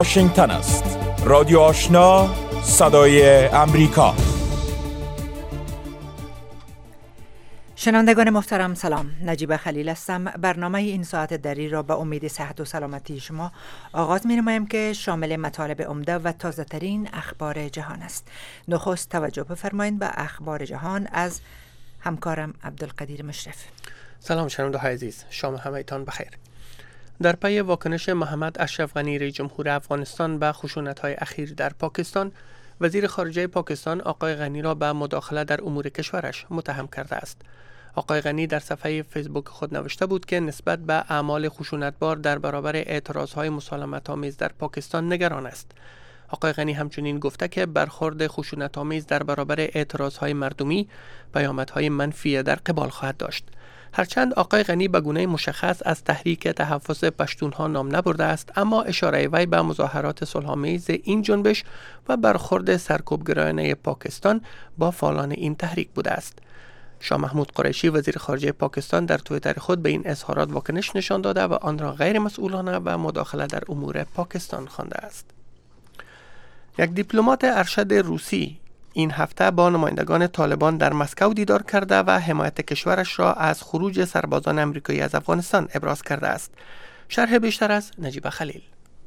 واشنگتن است. رادیو آشنا، صدای امریکا. شنوندگان محترم سلام، نجیبه خلیل هستم. برنامه این ساعت دری را به امید صحت و سلامتی شما آغاز می نمایم که شامل مطالب عمده و تازه ترین اخبار جهان است. نخست توجه بفرمایید به اخبار جهان از همکارم عبدالقدیر مشرف. سلام شنونده‌های عزیز، شام همه‌تان بخیر. در پی واکنش محمد اشرف غنی رئیس جمهور افغانستان به خشونت‌های اخیر در پاکستان، وزیر خارجه پاکستان آقای غنی را به مداخله در امور کشورش متهم کرده است. آقای غنی در صفحه فیسبوک خود نوشته بود که نسبت به اعمال خشونتبار در برابر اعتراضهای مسالمت‌آمیز در پاکستان نگران است. آقای غنی همچنین گفته که برخورد خشونت‌آمیز در برابر اعتراضهای مردمی پیامدهای منفی در قبال خواهد داشت. هرچند آقای غنی به گونه مشخص از تحریک تحفظ پشتونها نام نبرده است، اما اشاره وی به مظاهرات صلح‌آمیز این جنبش و برخورد سرکوبگرایانه پاکستان با فعالان این تحریک بوده است. شاه محمود قریشی وزیر خارجه پاکستان در توییتر خود به این اظهارات واکنش نشان داده و آن را غیر مسئولانه و مداخله در امور پاکستان خوانده است. یک دیپلمات ارشد روسی این هفته با نمایندگان طالبان در مسکو دیدار کرده و حمایت کشورش را از خروج سربازان آمریکایی از افغانستان ابراز کرده است. شرح بیشتر از نجیبه خلیل.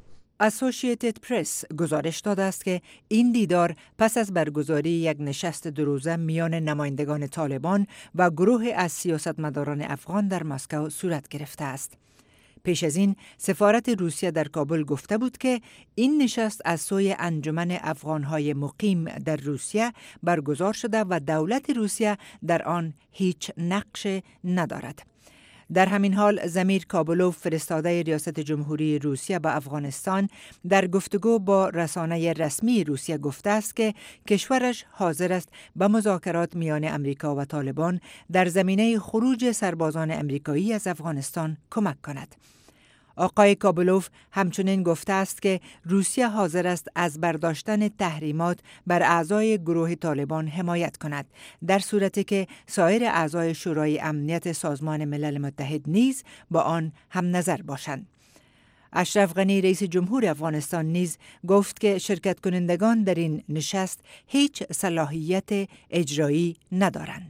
اسوسییتد پرس گزارش داده است که این دیدار پس از برگزاری یک نشست دو روزه میان نمایندگان طالبان و گروه از سیاستمداران افغان در مسکو صورت گرفته است. پیش از این سفارت روسیه در کابل گفته بود که این نشست از سوی انجمن افغانهای مقیم در روسیه برگزار شده و دولت روسیه در آن هیچ نقش ندارد. در همین حال زمیر کابلوف فرستاده ریاست جمهوری روسیه به افغانستان در گفتگو با رسانه رسمی روسیه گفته است که کشورش حاضر است به مذاکرات میان امریکا و طالبان در زمینه خروج سربازان امریکایی از افغانستان کمک کند. آقای کابلوف همچنین گفته است که روسیه حاضر است از برداشتن تحریمات بر اعضای گروه طالبان حمایت کند، در صورتی که سایر اعضای شورای امنیت سازمان ملل متحد نیز با آن هم نظر باشند. اشرف غنی رئیس جمهور افغانستان نیز گفت که شرکت کنندگان در این نشست هیچ صلاحیت اجرایی ندارند.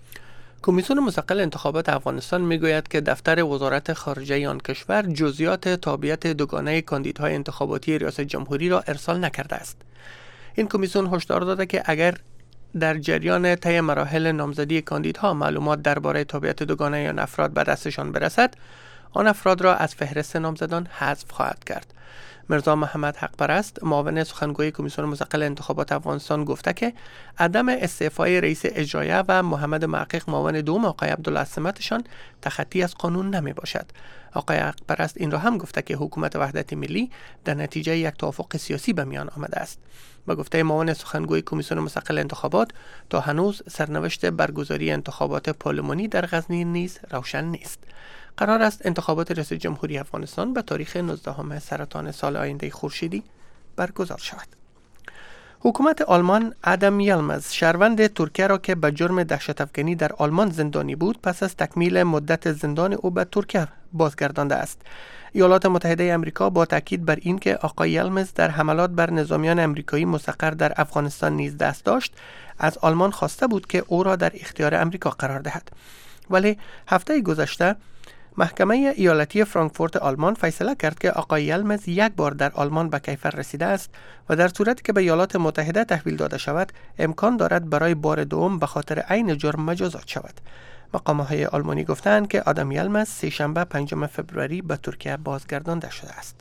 کمیسیون مستقل انتخابات افغانستان میگوید که دفتر وزارت خارجه آن کشور جزئیات تابعیت دوگانه کاندیدهای انتخاباتی ریاست جمهوری را ارسال نکرده است. این کمیسیون هشدار داده که اگر در جریان طی مراحل نامزدی کاندیدها معلومات درباره تابعیت دوگانه آن افراد به دستشان برسد، آن افراد را از فهرست نامزدان حذف خواهد کرد. مرزا محمد حقپرست معاون سخنگوی کمیسیون مستقل انتخابات افغانستان گفته که عدم استعفای رئیس اجرایه و محمد محقق معاون دوم آقای عبدالله سمتشان تخطی از قانون نمی باشد. آقای حقپرست این را هم گفته که حکومت وحدت ملی در نتیجه یک توافق سیاسی به میان آمده است. با گفته معاون سخنگوی کمیسیون مستقل انتخابات، تا هنوز سرنوشت برگزاری انتخابات پارلمانی در غزنی نیز روشن نیست. قرار است انتخابات ریاست جمهوری افغانستان به تاریخ 19 سرطان سال آینده خورشیدی برگزار شود. حکومت آلمان آدم یلمز شهروند ترکیه را که به جرم دهشت افکنی در آلمان زندانی بود پس از تکمیل مدت زندان او به ترکیه بازگردانده است. ایالات متحده آمریکا با تاکید بر این که آقای یلمز در حملات بر نظامیان آمریکایی مستقر در افغانستان نیز دست داشت، از آلمان خواسته بود که او را در اختیار آمریکا قرار دهد. ولی هفته گذشته محکمه ایالتی فرانکفورت آلمان فیصله کرد که آقای یلمز یک بار در آلمان به کیفر رسیده است و در صورتی که به ایالات متحده تحویل داده شود امکان دارد برای بار دوم به خاطر عین جرم مجازات شود. مقام‌های آلمانی گفتند که آدم یلمز سه‌شنبه 5 فوریه به ترکیه بازگردانده شده است.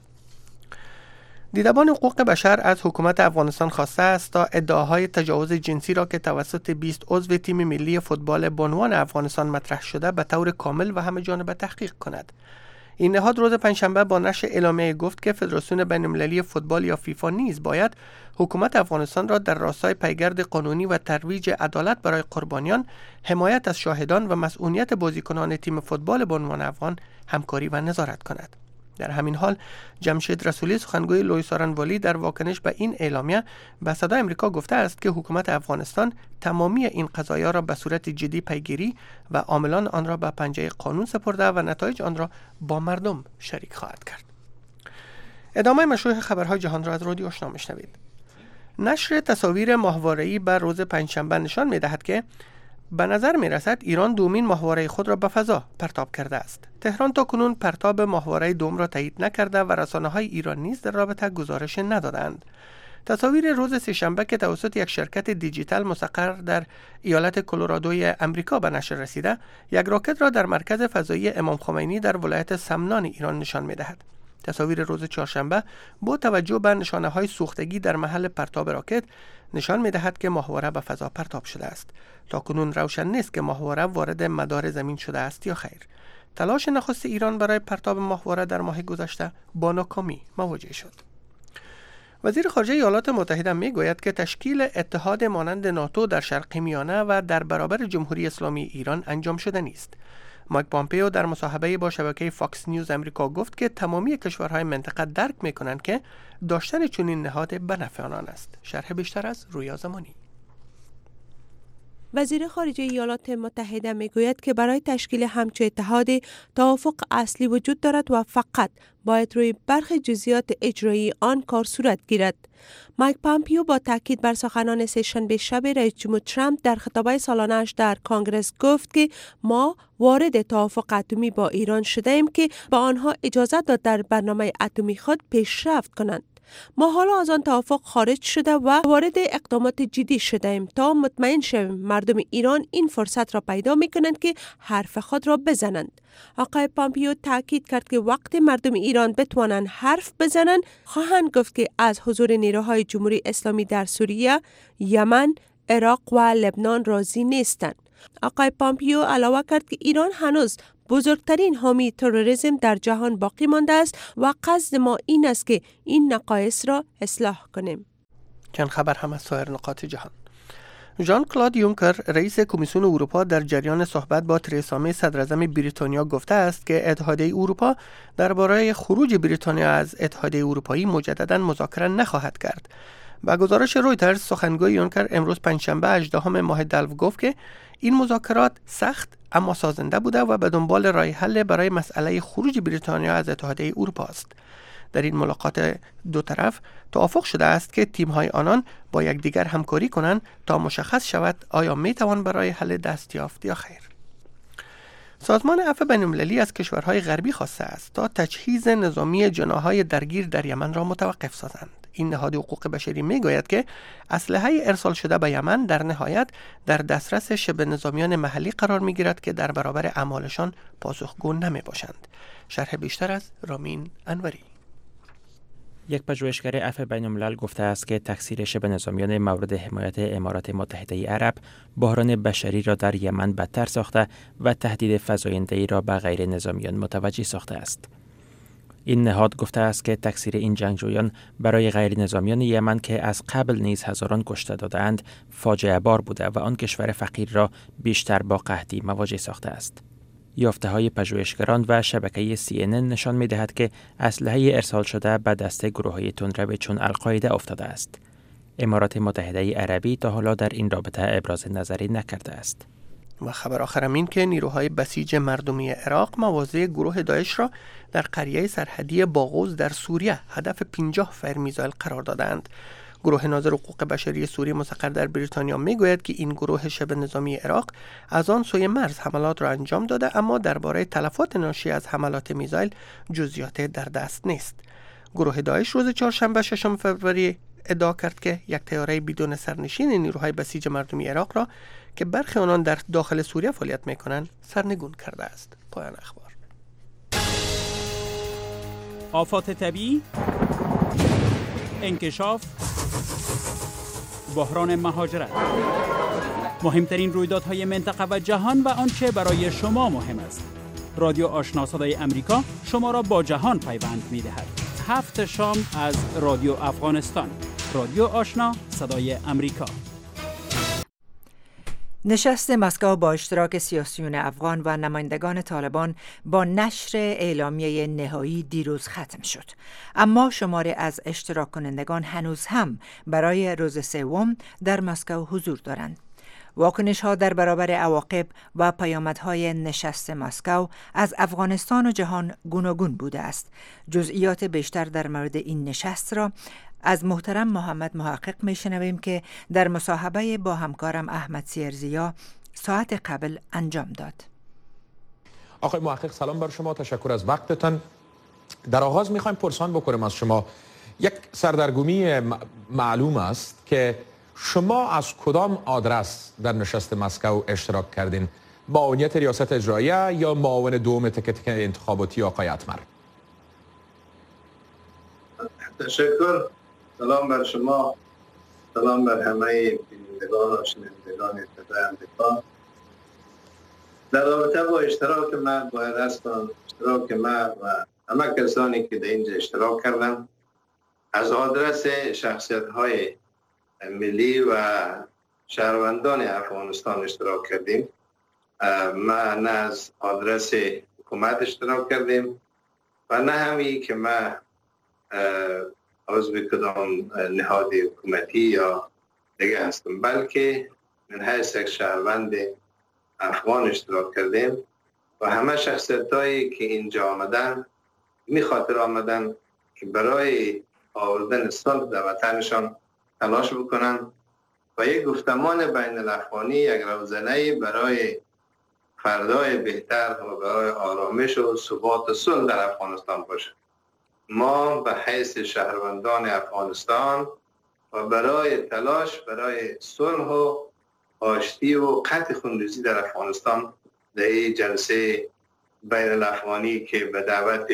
دیدبان حقوق بشر از حکومت افغانستان خواسته است تا ادعاهای تجاوز جنسی را که توسط 20 عضو تیم ملی فوتبال بانوان افغانستان مطرح شده به طور کامل و همه‌جانبه تحقیق کند. این نهاد روز پنجشنبه با نشر اعلامیه گفت که فدراسیون بین‌المللی فوتبال یا فیفا نیز باید حکومت افغانستان را در راستای پیگرد قانونی و ترویج عدالت برای قربانیان، حمایت از شاهدان و مسئولیت بازیکنان تیم فوتبال بانوان افغان همکاری و نظارت کند. در همین حال جمشید رسولی سخنگوی لوی سارنوالی در واکنش به این اعلامیه به صدای آمریکا گفته است که حکومت افغانستان تمامی این قضایا را به صورت جدی پیگیری و عاملان آن را به پنجه قانون سپرده و نتایج آن را با مردم شریک خواهد کرد. ادامه مشروع خبرهای جهان را از رادیو آشنا میشنوید. نشر تصاویر ماهواره‌ای بر روز پنجشنبه نشان می‌دهد که به نظر می‌رسد ایران دومین ماهواره خود را به فضا پرتاب کرده است. تهران تاکنون پرتاب ماهواره دوم را تایید نکرده و رسانه‌های ایران نیز در رابطه گزارش ندادند. تصاویر روز سه‌شنبه که توسط یک شرکت دیجیتال مستقر در ایالت کلرادوی امریکا به نشر رسیده، یک راکت را در مرکز فضایی امام خمینی در ولایت سمنان ایران نشان می‌دهد. تصاویر روز چهارشنبه با توجه به نشانه‌های سوختگی در محل پرتاب راکت نشان می‌دهد که ماهواره به فضا پرتاب شده است. تاکنون روشن نیست که ماهواره وارد مدار زمین شده است یا خیر. تلاش نخست ایران برای پرتاب ماهواره در ماه گذشته با ناکامی مواجه شد. وزیر خارجه ایالات متحده میگوید که تشکیل اتحاد مانند ناتو در شرق میانه و در برابر جمهوری اسلامی ایران انجام شده نیست. مایک پامپئو در مصاحبه با شبکه فاکس نیوز امریکا گفت که تمامی کشورهای منطقه درک میکنند که داشتن چنین نهاد به نفع آنان است. شرح بیشتر از رویا زمانی. وزیر خارجه ایالات متحده میگوید که برای تشکیل همچون اتحادی توافق اصلی وجود دارد و فقط باید روی برخی جزئیات اجرایی آن کار صورت گیرد. مایک پامپئو با تاکید بر سخنان سه‌شنبه شب رئیس جمهور ترامپ در خطابه سالانه‌اش در کنگره گفت که ما وارد توافق اتمی با ایران شده ایم که با آنها اجازه داد در برنامه اتمی خود پیشرفت کنند. ما حالا از آن توافق خارج شده و وارد اقدامات جدی شده ایم تا مطمئن شویم مردم ایران این فرصت را پیدا می کنند که حرف خود را بزنند. آقای پامپئو تاکید کرد که وقتی مردم ایران بتوانند حرف بزنند، خواهند گفت که از حضور نیروهای جمهوری اسلامی در سوریه، یمن، عراق و لبنان راضی نیستند. آقای پامپئو علاوه کرد که ایران هنوز بزرگترین حامی تروریسم در جهان باقی مانده است و قصد ما این است که این نقایص را اصلاح کنیم. چند خبر هم از سایر نقاط جهان. ژان کلود یونکر رئیس کمیسیون اروپا در جریان صحبت با ترزا می صدراعظم بریتانیا گفته است که اتحادیه اروپا درباره خروج بریتانیا از اتحادیه اروپایی مجددا مذاکره نخواهد کرد. با گزارش رویترز سخنگوی یونکر امروز پنجشنبه 18 ماه دلو گفت که این مذاکرات سخت اما سازنده بوده و به دنبال راه حل برای مسئله خروج بریتانیا از اتحادیه اروپا است. در این ملاقات دو طرف توافق شده است که تیم‌های آنان با یکدیگر همکاری کنند تا مشخص شود آیا می‌توان برای حل دست یافت یا خیر. سازمان عفو بین‌المللی از کشورهای غربی خواسته است تا تجهیز نظامی جناح‌های درگیر در یمن را متوقف سازند. این نهاد حقوق بشری میگوید که اسلحه ارسال شده به یمن در نهایت در دسترس شبه نظامیان محلی قرار میگیرد که در برابر اعمالشان پاسخگو نمیباشند. شرح بیشتر از رامین انوری. یک پژوهشگر عفو بین‌الملل گفته است که تقصیر شبه نظامیان مورد حمایت امارات متحده عرب بحران بشری را در یمن بدتر ساخته و تهدید فزاینده‌ای را به غیر نظامیان متوجه ساخته است. این نهاد گفته است که تقصیر این جنگجویان برای غیر نظامیان یمن که از قبل نیز هزاران کشته داده‌اند فاجعه بار بوده و آن کشور فقیر را بیشتر با قحطی مواجه ساخته است. یافته‌های پژوهشگران و شبکه CNN نشان می‌دهد که اسلحه ارسال شده به دست گروه‌های تندرو چون القاعده افتاده است. امارات متحده عربی تا حالا در این رابطه ابراز نظری نکرده است. و خبر آخرم این که نیروهای بسیج مردمی عراق مواضع گروه داعش را در قریه سرحدی باغوز در سوریه هدف 50 فیر میزایل قرار دادند. گروه ناظر حقوق بشری سوریه مستقر در بریتانیا میگوید که این گروه شبه نظامی عراق از آن سوی مرز حملات را انجام داده، اما درباره تلفات ناشی از حملات میزایل جزئیات در دست نیست. گروه داعش روز چهارشنبه 6 فوریه ادعا کرد که یک طیاره بدون سرنشین نیروهای بسیج مردمی عراق را که برخی آنان در داخل سوریه فعالیت می‌کنند سرنگون کرده است. پایان اخبار. آفات طبیعی، انکشاف، بحران مهاجرت، مهمترین رویدادهای منطقه و جهان و آنچه برای شما مهم است. رادیو آشنا صدای امریکا شما را با جهان پیوند می‌دهد. 7 شام از رادیو افغانستان. رادیو آشنا صدای امریکا. نشست مسکو با اشتراک سیاسیون افغان و نمایندگان طالبان با نشر اعلامیه نهایی دیروز ختم شد. اما شماری از اشتراک کنندگان هنوز هم برای روز سوم در مسکو حضور دارند. واکنش ها در برابر عواقب و پیامدهای نشست مسکو از افغانستان و جهان گوناگون بوده است. جزئیات بیشتر در مورد این نشست را از محترم محمد محقق میشنویم که در مصاحبه با همکارم احمد سیرزیا ساعت قبل انجام داد. آقای محقق سلام بر شما، تشکر از وقتتان. در آغاز میخوایم پرسان بکنیم از شما، یک سردرگمی معلوم است که شما از کدام آدرس در نشست مسکو اشتراک کردین؟ معاونیت ریاست اجراییه یا معاون دوم تک انتخاباتی آقای اتمر؟ تشکر. سلام بر شما، سلام بر همه بینندگان و شنوندگان صدای آمریکا. در رابطه با اشتراک ما باید هستم، اشتراک ما و همه کسانی که در اینجا اشتراک کردن از آدرس شخصیت‌های ملی و شهروندان افغانستان اشتراک کردیم. ما نه از آدرس حکومت اشتراک کردیم و نه همی که ما عضو کدام نهاد حکومتی یا دیگه هستم، بلکه من حیث یک شهروند افغان اشتراک کردیم و همه شخصیت‌هایی که اینجا آمدن می خاطر آمدن که برای آوردن صلح در وطنشان تلاش بکنن و یک گفتمان بین الافغانی، یک روزنه برای فردای بهتر و برای آرامش و ثبات و صلح در افغانستان باشه. ما به حیث شهروندان افغانستان و برای تلاش برای صلح و آشتی و قطع خونریزی در افغانستان در این جلسه بین الافغانی که به دعوت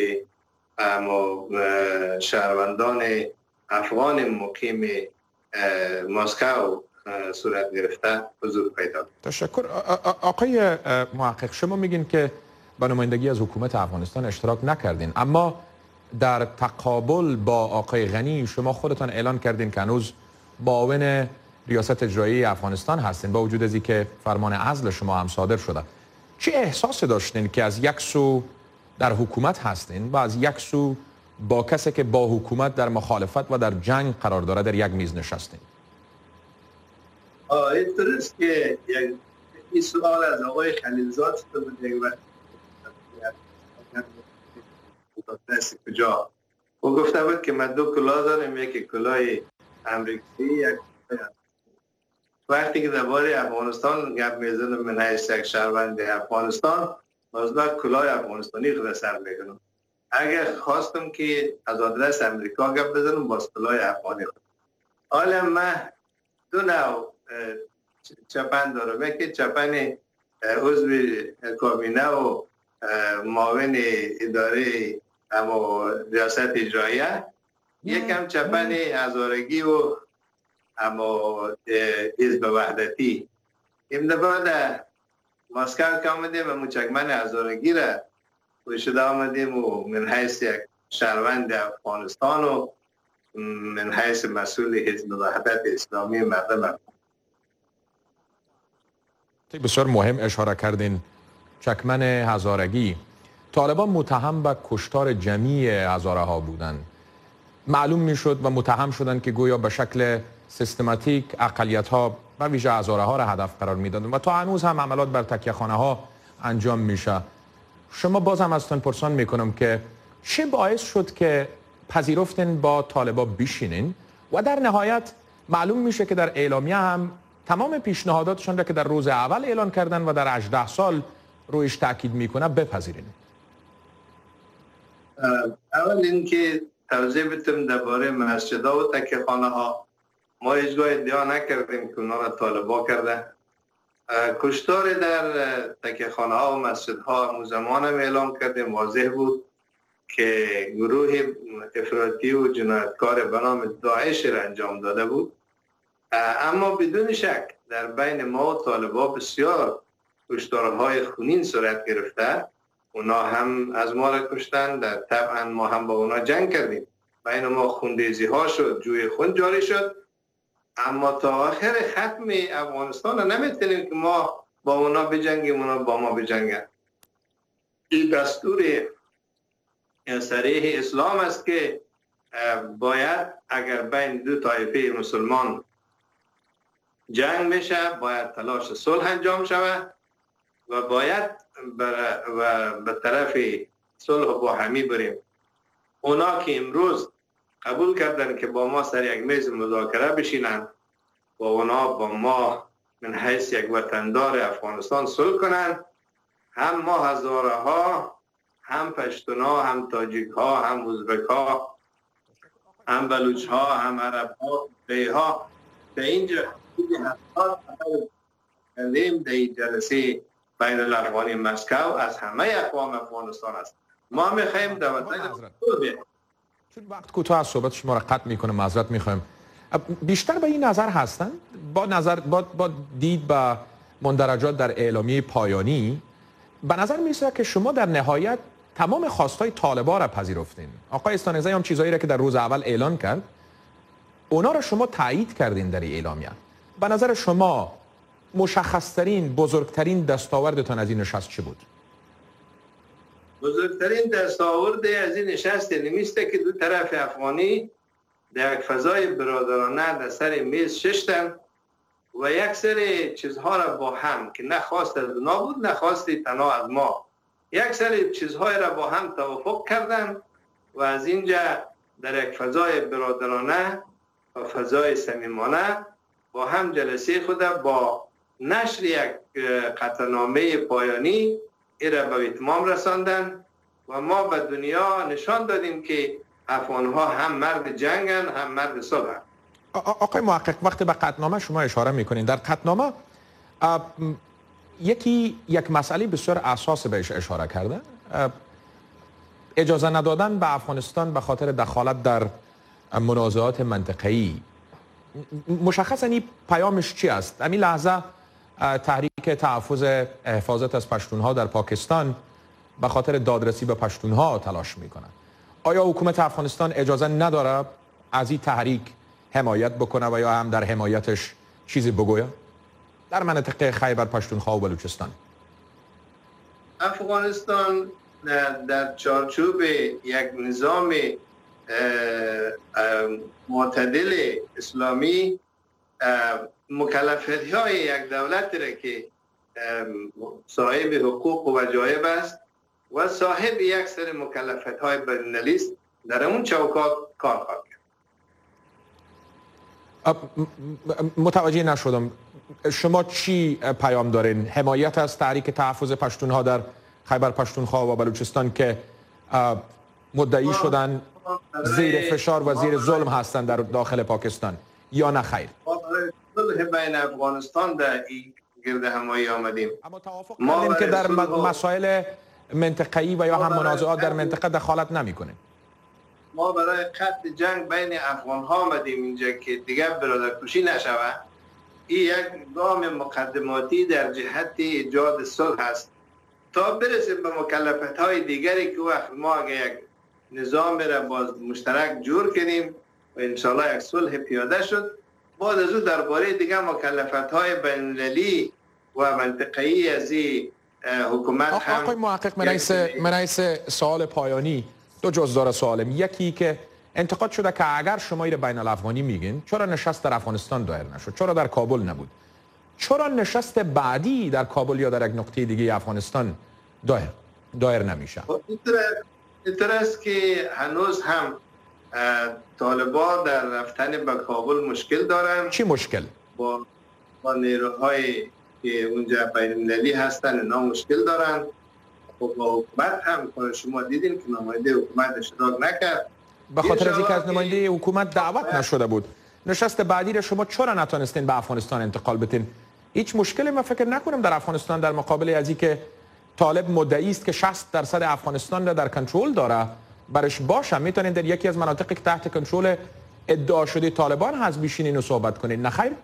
شهروندان افغان مقیم مسکو صورت گرفته حضور پیدا. تشکر. آقای محقق، شما میگین که با نمایندگی از حکومت افغانستان اشتراک نکردین، اما در تقابل با آقای غنی شما خودتان اعلان کردین که هنوز معاون ریاست اجرایی افغانستان هستین با وجود از اینکه فرمان عزل شما هم صادر شده. چه احساسی داشتین که از یک سو در حکومت هستین و از یک سو با کسی که با حکومت در مخالفت و در جنگ قرار داره در یک میز نشستین؟ اینطور است که این سوال از آقای خلیلزاد شده بود یک وقت کجا و گفته بود که من دو کلاه دارم، یکی کلاه امریکایی، یک وقتی که درباره افغانستان گپ میزنم من حیث یک شهروند افغانستان باز کلاه افغانستانی خود سر میکنم. اگر خواستم که از آدرس امریکا گپ بزنم باز کلاه افغانی خود. حالا من دو نوع چپن دارم، یکی چپن عضو کابینه و معاون اداره اما ریاست اجراییه، یکم چپن هزارگی و اما حزب وحدتی. این دفعه مسکو که آمدیم و مچکمن هزارگی را پوشیده آمدیم و من حیث یک شهروند افغانستان و من حیث مسئول حزب وحدت اسلامی مردم. بسیار مهم اشاره کردین چکمن هزارگی. طالبان متهم به کشتار جمعی هزاره ها بودند. معلوم میشد و متهم شدند که گویا به شکل سیستماتیک اقلیت ها و ویژه هزاره ها را هدف قرار میدادند و تا هنوز هم عملات بر تکیه خانه ها انجام میشه. شما باز هم ازتون پرسان میکنم که چه باعث شد که پذیرفتین با طالبا بشینین و در نهایت معلوم میشه که در اعلامیه هم تمام پیشنهاداتشون را که در روز اول اعلان کردن و در 18 سال رویش تاکید میکنه بپذیرین. اول اینکه توضیح بدم درباره مسجدها و تکیه خانه ها. ما هیچگاه ادعا نکردیم که اونا را طالبا کرده. کشتار در تکیه خانه ها و مسجدها همون زمان هم اعلام کردیم، واضح بود که گروه افراطی و جنایتکار به نام داعش را انجام داده بود. اما بدون شک در بین ما و طالبا بسیار کشتارهای خونین صورت گرفته. اونا هم از ما را کشتن، در طبعا ما هم با اونا جنگ کردیم، بین ما خونریزی ها شد، جوی خون جاری شد. اما تا آخر ختم افغانستان نمیتونیم که ما با اونا بجنگیم، اونا با ما بجنگن. این دستور صریح اسلام است که باید اگر بین دو طایفه مسلمان جنگ میشه، باید تلاش صلح انجام شود و باید به طرف صلح با همی بریم. اونا که امروز قبول کردن که با ما سر یک میز مذاکره بشینن و اونا با ما من حیث یک وطندار افغانستان صلح کنن، هم ما هزاره ها، هم پشتون ها، هم تاجیک ها، هم ازبک ها، هم بلوچ ها، هم عرب ها، بیه ها به اینجا کردیم در جلسه بین الافغانی مسکو از همه اقوام افغانستان است. ما میخوایم در وطن چون وقت کوتاه از صحبت شما را قطع میکنه، معذرت میخوایم. بیشتر به این نظر هستن با دید به مندرجات در اعلامیه پایانی به نظر میسه که شما در نهایت تمام خواستای طالبان را پذیرفتین. آقای استانزی هم چیزایی را که در روز اول اعلان کرد اونا را شما تایید کردین در اعلامیه. به نظر شما مشخصترین بزرگترین دستاوردتان از این نشست چه بود؟ بزرگترین دستاورد از این نشست نمیسته که دو طرف افغانی در یک فضای برادرانه در سر میز ششتن و یک سری چیزها را با هم که نه خواست از اونا بود نه خواست تنها از ما، یک سری چیزهای را با هم توافق کردن و از اینجا در یک فضای برادرانه و فضای صمیمانه با هم جلسه خود با نشر یک قطعنامه پایانی این را به اتمام رساندن و ما به دنیا نشان دادیم که افغان‌ها هم مرد جنگن هم مرد صلحن. آقای محقق، وقتی به قطعنامه شما اشاره میکنین، در قطعنامه یک مسئله بسیار اساس بهش اشاره کرده، اجازه ندادن به افغانستان به خاطر دخالت در منازعات منطقه‌ای. مشخصاً این پیامش چی است؟ همین لحظه تحریک تحفظ حفاظت از پشتونها در پاکستان به خاطر دادرسی به پشتونها تلاش میکنه. آیا حکومت افغانستان اجازه نداره از این تحریک حمایت بکنه و یا هم در حمایتش چیزی بگوید در منطقه خیبر پشتونخوا و بلوچستان؟ افغانستان در چارچوب یک نظام معتدل اسلامی مکلفیت های یک دولت را که صاحب حقوق و وجایب است و صاحب یک سری مکلفیت های بین‌المللی است در اون چوکات کار خواهد کرد. متوجه نشدم شما چی پیام دارین؟ حمایت از تحریک تحفظ پشتونها در خیبر پشتونخوا و بلوچستان که مدعی شدن زیر فشار و زیر ظلم هستند در داخل پاکستان یا نه خیر؟ صلح بین افغانستان در این گرد همایی آمدیم. اما توافق کردیم که در مسائل منطقه‌ای و یا هم منازعات در منطقه دخالت نمی‌کنیم. ما برای قطع جنگ بین افغان‌ها آمدیم اینجا که دیگر برادرکشی نشود. این یک گام مقدماتی در جهت ایجاد صلح است تا برسیم به مکلفیت‌های دیگری که وقت ما اگه یک نظام را باز مشترک جور کنیم و انشاءالله یک صلح پیاده شد، بعد از او درباره دیگه مکلفیت‌های بین‌المللی و منطقه‌ای از این حکومت هم. آقای محقق، من رئیس سوال پایانی دو جز داره سوالم. یکی که انتقاد شده که اگر شما این بین الافغانی میگین چرا نشست در افغانستان دایر نشد؟ چرا در کابل نبود؟ چرا نشست بعدی در کابل یا در یک نقطه دیگه افغانستان دایر نمیشه؟ اینطور است که هنوز هم طالبان در رفتن به کابل مشکل دارن. چی مشکل؟ با نیروهای که اونجا بین‌المللی هستن اینا مشکل دارن. خب با حکومت هم شما دیدین که نماینده حکومت اشتراک نکرد به خاطر از اینکه از نماینده حکومت دعوت نشده بود. نشست بعدی را شما چرا نتونستین به افغانستان انتقال بدین؟ هیچ مشکلی من فکر نکنم در افغانستان در مقابل از اینکه طالب مدعی است که 60% افغانستان را در کنترل داره برش باشه، میتونین در یکی از مناطقی که تحت کنترل ادعا شده طالبان هست بشینین و صحبت کنین، نه خیر؟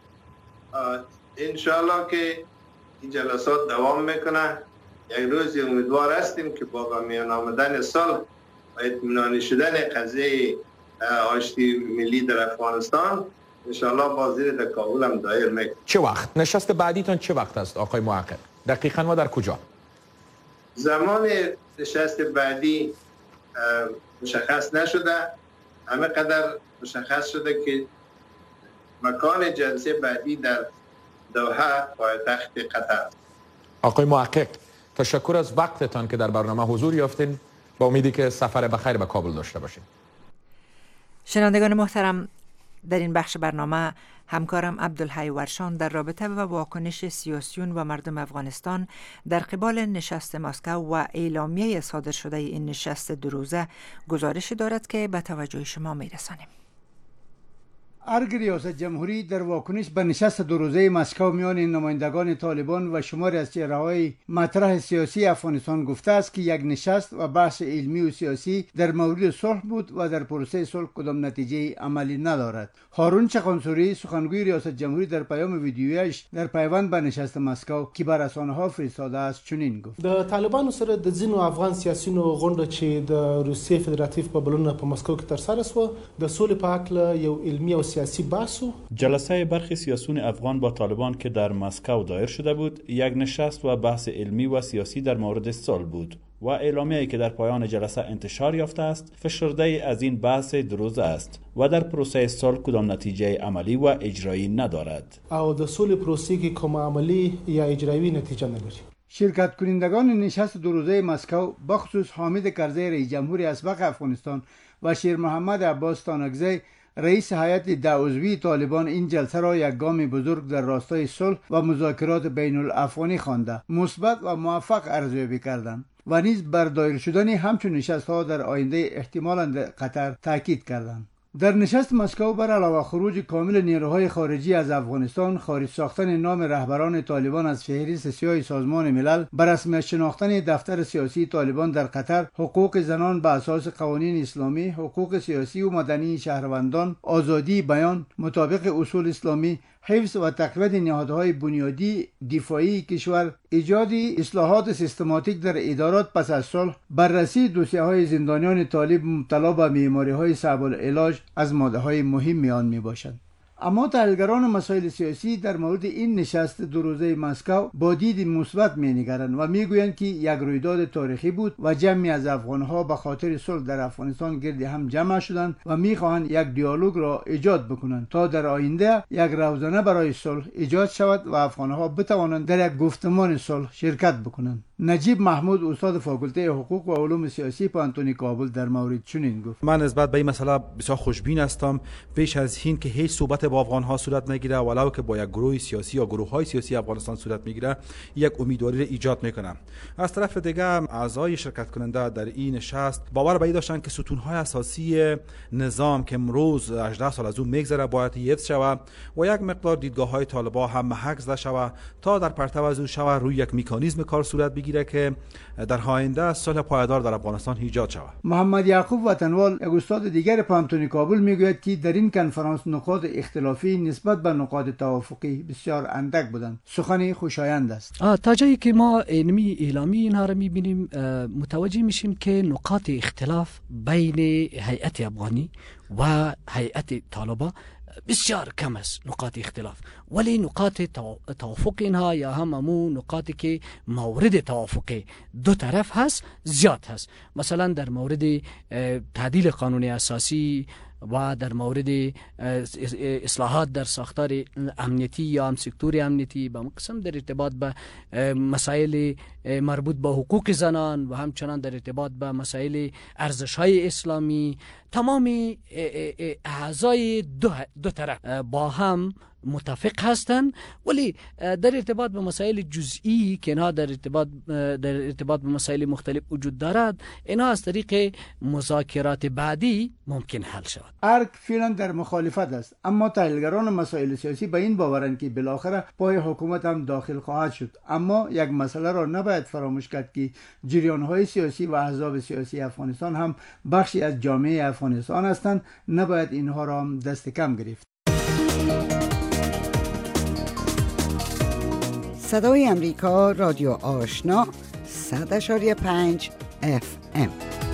انشاءالله که این جلسات دوام میکنه. یک روزی امیدوار هستیم که با میان آمدن صلح و اطمینانی شدن قضیه آشتی ملی در افغانستان انشاءالله بازی در کابل هم دایر میکنه. چه وقت؟ نشست بعدیتان چه وقت است آقای محقق؟ دقیقاً و در کجا؟ زمان نشست بعدی مشخص نشده، همه قدر مشخص شده که مکان جلسه بعدی در دوحه پایتخت قطر. آقای محقق، تشکر از وقتتان که در برنامه حضور یافتین. با امیدی که سفر بخیر به کابل داشته باشین. شنوندگان محترم، در این بخش برنامه همکارم عبدالحی ورشان در رابطه با واکنش سیاسیون و مردم افغانستان در قبال نشست مسکو و اعلامیه صادر شده این نشست 2 روزه گزارش دارد که به توجه شما میرسانیم. ارگ ریاست جمهوری در واکنش به نشست 2 روزه مسکو میان نمایندگان طالبان و شماری از چهره‌های مطرح سیاسی افغانستان گفته است که یک نشست و بحث علمی و سیاسی در مورد صلح بود و در پروسه صلح کدام نتیجه عملی ندارد. هارون چخانسوری سخنگوی ریاست جمهوری در پیام ویدیویش در پیوند به نشست مسکو که بر رسانه‌ها فرستاده است چنین گفت: د طالبانو سره د ځینو افغان سیاسیونو غونډه چې د روسیې فدراتیو په بلنه په مسکو کې ترسره شوه د سولې په هکله یو علمي او سیاسی بحث. جلسه برخی سیاسیون افغان با طالبان که در مسکو دایر شده بود یک نشست و بحث علمی و سیاسی در مورد صلح بود و اعلامیه‌ای که در پایان جلسه انتشار یافته است فشرده از این بحث 2 روزه است و در پروسه صلح کدام نتیجه عملی و اجرایی ندارد. او د سولې پروسې کې کوم عملی یا اجرایی نتیجه نداری. شرکت کنندگان نشست 2 روزه مسکو بخصوص حامد کرزی رئیس جمهور اسبق افغانستان و شیر محمد عباس تانکزی رئیس هیئت 10 عضوی طالبان این جلسه را یک گام بزرگ در راستای صلح و مذاکرات بین الافغانی خوانده مثبت و موفق ارزیابی کردند و نیز بر دایر شدن همچون نشست‌ها در آینده احتمالاً در قطر تاکید کردند. در نشست مسکو بر علاوه خروج کامل نیروهای خارجی از افغانستان، خارج ساختن نام رهبران طالبان از فهرست سیاه سازمان ملل، بر رسمیت شناختن دفتر سیاسی طالبان در قطر، حقوق زنان به اساس قوانین اسلامی، حقوق سیاسی و مدنی شهروندان، آزادی بیان مطابق اصول اسلامی، حفظ و تقویت نهادهای بنیادی دفاعی کشور، ایجاد اصلاحات سیستماتیک در ادارات پس از صلح، بررسی دوسیه‌های زندانیان طالب مبتلا به بیماری‌های صعب العلاج از ماده‌های مهم آن میباشند. اما تحلیلگران مسائل سیاسی در مورد این نشست 2 روزه مسکو با دید مثبت می‌نگرند و میگویند که یک رویداد تاریخی بود و جمعی از افغان‌ها به خاطر صلح در افغانستان گرد هم جمع شدند و می‌خواهند یک دیالوگ را ایجاد بکنند تا در آینده یک روزنه برای صلح ایجاد شود و افغان‌ها بتوانند در یک گفتمان صلح شرکت بکنند. نجیب محمود استاد فاکولته حقوق و علوم سیاسی پانتونی کابل در مورد چنین گفت: من نسبت به این مسئله بسیار خوشبین هستم. پیش از این که هیچ صحبت با افغان‌ها صورت نگیره ولو که با یک گروه سیاسی یا گروه‌های سیاسی افغانستان صورت میگیره یک امیدواری را ایجاد میکنه. از طرف دیگه اعضای شرکت کننده در این نشست باور به این داشتن که ستون‌های اساسی نظام که امروز 18 سال از اون میگذره باید حفظ شود و یک مقدار دیدگاه‌های طالبان هم محک زده شود تا در پرتو از اون شود روی یک مکانیزم کار صورت بگیره که در آینده صلح پایدار در افغانستان ایجاد شود. محمد یعقوب وطنوال یک استاد دیگر پانتونی کابل میگوید که در این کنفرانس نقاط اختلافی نسبت به نقاط توافقی بسیار اندک بودند. سخنی خوشایند است. تا جایی که ما علمی اعلامی اینها را میبینیم متوجه میشیم که نقاط اختلاف بین هیئت افغانی و هیئت طالبان بسیار کم است نقاط اختلاف، ولی نقاط توافق اینها یا هممو نقاطی که مورد توافق 2 طرف هست زیاد هست. مثلا در مورد تعدیل قانون اساسی و در مورد اصلاحات در ساختار امنیتی یا هم سکتور امنیتی به قسم در ارتباط به مسائل مربوط به حقوق زنان و همچنان در ارتباط به مسائل ارزش‌های اسلامی، تمام اعضای دو طرف با هم متفق هستند، ولی در ارتباط به مسائل جزئی که اینها در ارتباط به مسائل مختلف وجود دارد، اینها از طریق مذاکرات بعدی ممکن حل شود. ارگ فعلا در مخالفت است، اما تحلیلگران مسائل سیاسی به این باورند که بالاخره پای حکومت هم داخل خواهد شد. اما یک مسئله را نباید فراموش کرد که جریان‌های سیاسی و احزاب سیاسی افغانستان هم بخشی از جامعه افغانستان هستند، نباید اینها را هم دست کم گرفت. صدای امریکا، رادیو آشنا، 100.5 FM.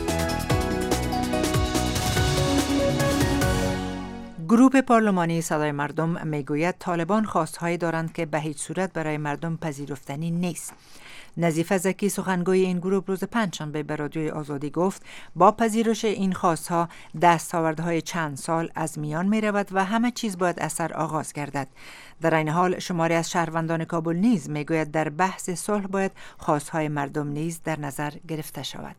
گروه پارلمانی صدای مردم میگوید طالبان خواستهایی دارند که به هیچ صورت برای مردم پذیرفتنی نیست. نظیفه زکی سخنگوی این گروه روز پنجشنبه به رادیوی آزادی گفت با پذیرش این خواستها دستاوردهای چند سال از میان می رود و همه چیز باید از سر آغاز گردد. در این حال شماری از شهروندان کابل نیز می گوید در بحث صلح باید خواستهای مردم نیز در نظر گرفته شود.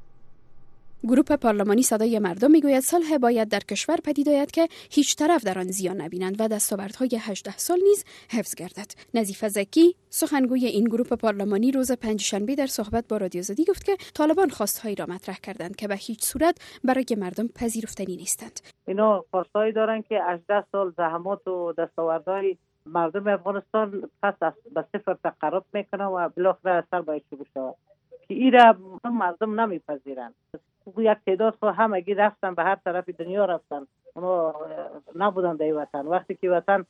گروه پارلمانی صدای مردم میگوید صلح باید در کشور پدید آید که هیچ طرف در آن زیان نبینند و دستاوردهای 18 سال نیز حفظ گردد. نظیفه زکی سخنگوی این گروه پارلمانی روز پنجشنبه در صحبت با رادیو آزادی گفت که طالبان خواستهایی را مطرح کردند که به هیچ صورت برای مردم پذیرفتنی نیستند. اینا خواستهایی دارند که 18 سال زحمات و دستاوردهای مردم افغانستان پس به صفر تقرب میکنه و بالاخره از سر باید شروع شود که این را مردم نمیپذیرند. یک تعداد خو همگی رفتن به هر طرف دنیا رفتن، اونا نبودن در وطن. وقتی که وطن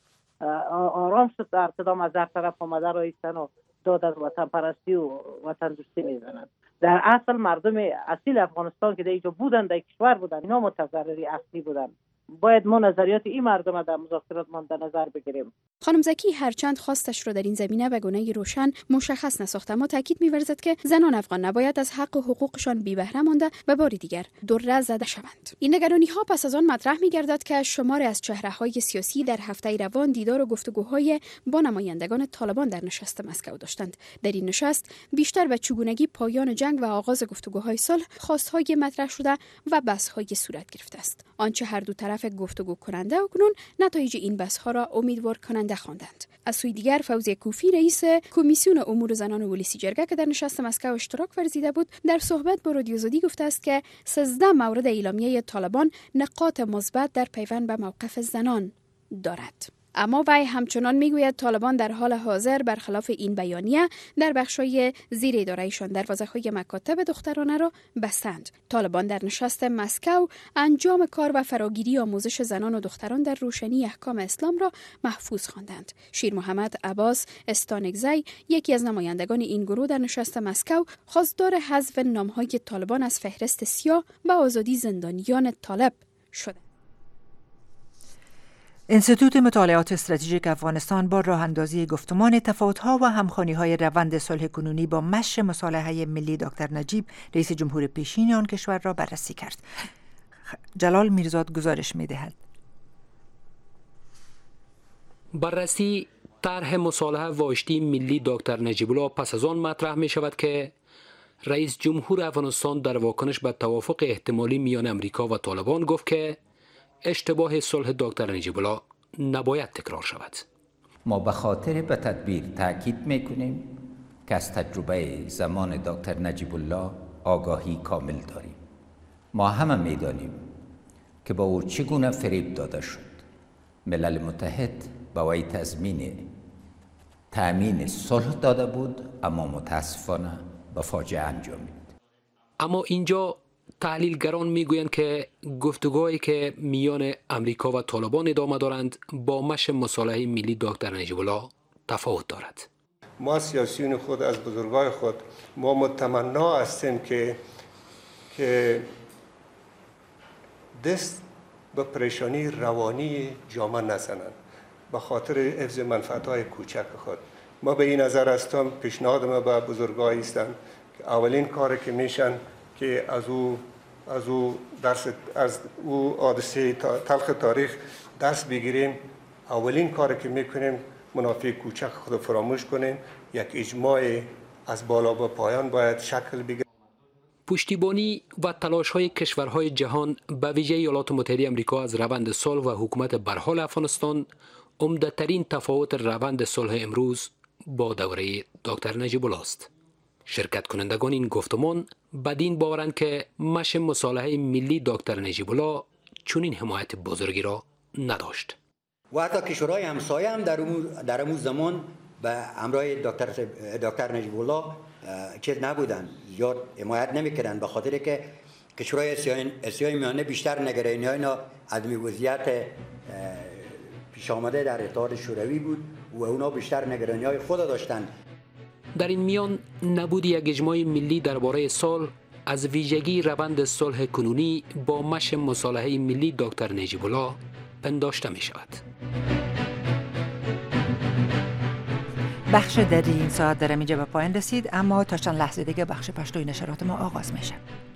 آرام شد در کدام از هر طرف آمده رایستن و داد از وطن پرستی و وطن دوستی میزنن. در اصل مردم اصیل افغانستان که در اینجا بودن، در کشور بودن، اینا متضرری اصلی بودن. باید ما نظریات این مردم در مذاکرات در نظر بگیریم. خانم زکی هرچند خواستش رو در این زمینه به گونه روشن مشخص نساخته، اما تاکید می‌ورزد که زنان افغان نباید از حق و حقوقشان بی بهره مانده و بار دیگر دره زده شوند. این نگرانی‌ها پس از آن مطرح می‌گردد که شماری از چهره‌های سیاسی در هفته روان دیدار و گفتگوهای با نمایندگان طالبان در نشست مسکو داشتند. در این نشست بیشتر به چگونگی پایان جنگ و آغاز گفتگوهای صلح خواست‌های مطرح شده و بحث‌های صورت گرفته است. آنچه هر دو طرف گفتگو کننده اکنون نتایج این بحث‌ها را امیدوار کننده خواندند. از سوی دیگر فوزیه کوفی رئیس کمیسیون امور زنان ولسی جرگه که در نشست مسکو اشتراک ورزیده بود در صحبت با رادیو آزادی گفته است که 13 مورد اعلامیه طالبان نقاط مثبت در پیوند به موقف زنان دارد. اما وی همچنان میگوید طالبان در حال حاضر برخلاف این بیانیه در بخشای زیر ادارهشان دروازه‌های مکاتب دخترانه را بستند. طالبان در نشست مسکو انجام کار و فراگیری آموزش زنان و دختران در روشنی احکام اسلام را محفوظ خواندند. شیر محمد عباس استانگزی یکی از نمایندگان این گروه در نشست مسکو خواستار حذف نام‌های طالبان از فهرست سیاه و آزادی زندانیان طالب شد. انستیتوت مطالعات استراتژیک افغانستان با راه اندازی گفتمان تفاوت‌ها و همخوانی‌های روند صلح کنونی با مشر مصالحه ملی دکتر نجیب رئیس جمهور پیشین آن کشور را بررسی کرد. جلال میرزاد گزارش می‌دهد. بررسی طرح مصالحه واشتی ملی دکتر نجیب الله پس از آن مطرح می‌شود که رئیس جمهور افغانستان در واکنش به توافق احتمالی میان امریکا و طالبان گفت که اشتباه صلح دکتر نجیب الله نباید تکرار شود. ما به خاطر به تدبیر تاکید میکنیم که از تجربه زمان دکتر نجیب الله آگاهی کامل داریم. ما همه میدانیم که با او چگونه فریب داده شد. ملل متحد به وی تأمین صلح داده بود، اما متاسفانه به فاجعه انجامید. اما اینجا تحلیلگران میگویند که گفتگوهایی که میان امریکا و طالبان ادامه دارند با مشر مصالحه ملی دکتر نجیب الله تفاوت دارد. ما سیاسیون خود از بزرگای خود ما متمنا هستیم که دست به پریشانی روانی جامعه نزنند به خاطر حفظ منفعت‌های کوچک خود. ما به این نظر هستم، پیشنهاد ما به بزرگای هستند که اولین کاری که میشن که از او حادثه تلخ تاریخ درس بگیریم. اولین کاری که میکنیم منافع کوچک خود فراموش کنیم. یک اجماع از بالا به پایان باید شکل بگیرد. پشتیبانی و تلاش‌های کشورهای جهان به ویژه ایالات متحده آمریکا از روند صلح و حکومت برحال افغانستان عمده‌ترین تفاوت روند صلح امروز با دوره دکتر نجیب الله است. شرکت کنندگان این گفتمان بدین باورند که مشر مصالحه ملی دکتر نجیب الله چنین حمایت بزرگی را نداشت. و حتی کشورهای همسایه هم در امروز زمان به همراه دکتر نجیب الله چیز نبودن، زیاد حمایت نمیکردن، به خاطر که کشورهای اسیای میانه بیشتر نگرانی‌های اینا عدم وضعیت پیش آمده در اتحاد شوروی بود و اونا بیشتر نگرانی‌های خود داشتند. در این میان نبود یک اجماع ملی درباره صلح از ویژگی روند صلح کنونی با مشر مصالحه ملی دکتر نجیب الله پنداشته می شود. بخش در این ساعت در اینجا به پایان رسید، اما تا چند لحظه دیگه بخش پشتوی نشرات ما آغاز میشه.